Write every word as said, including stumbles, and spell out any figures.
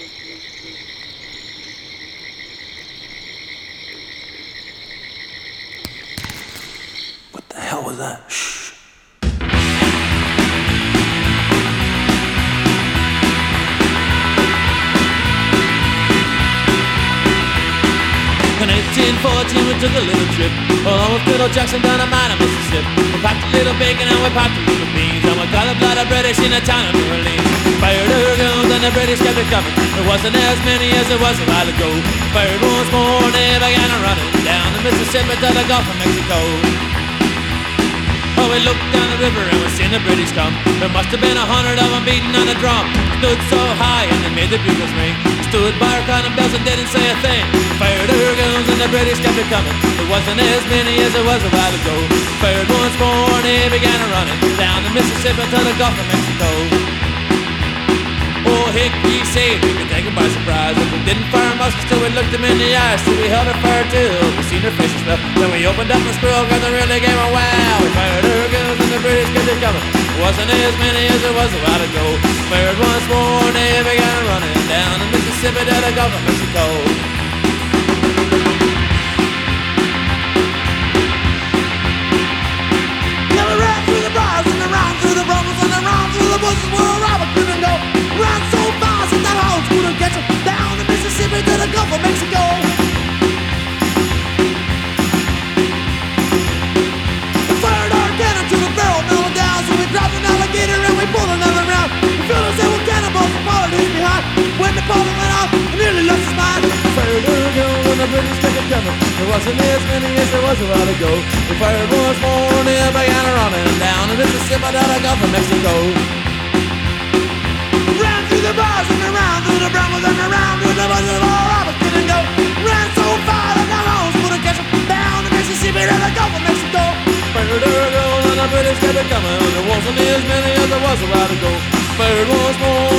What the hell was that? Shh. In eighteen fourteen we took a little trip along with Little Jackson down the mine of Mississippi. We packed a little bacon and we packed a little beans, and we got a lot of British in the town of New Orleans. Fired our guns and the British kept it coming. There wasn't as many as there was a while ago. Fired once more and they began a running down the Mississippi to the Gulf of Mexico. Oh, we looked down the river and we seen the British come. There must have been a hundred of them beating on the drum. Stood so high and they made the bugles ring. Stood by our cannon bells and didn't say a thing. Fired our guns and the British kept it coming. There wasn't as many as there was a while ago. Fired once more and they began a running down the Mississippi to the Gulf of Mexico. Oh, Hick, we say we could take them by surprise. If we didn't fire muskets till we looked them in the eyes, so we held our fire till we seen their faces smell. Then we opened up the spill cause they really gave a wow. We fired our guns and the British kept it coming. There wasn't as many as there was a while ago. Fired once more and they began running down the Mississippi to the Gulf of Mexico. Yeah, we ran through the briars and around through the brambles and around through the bushes where a rabbit couldn't go. Ran so fast that the hounds couldn't catch him. Down the Mississippi to the Gulf of Mexico. We fired our cannon to the barrel melted down, so we dropped an alligator and we pulled another round. We filled us in with cannonballs and followed his behind. When the Napoleon went off, he nearly lost his mind. We fired our guns and the British kept it coming. There wasn't as many as there was a while ago. We fired once more and they began running down the Mississippi to the Gulf of Mexico. Ran through the bars and around through the brambles and around through the bushes where a rabbit couldn't go. Ran so far that the hounds couldn't catch him. Down the Mississippi to the Gulf of Mexico. Fired our guns and the British kept it coming. There wasn't as many as there was a while ago. Fired once more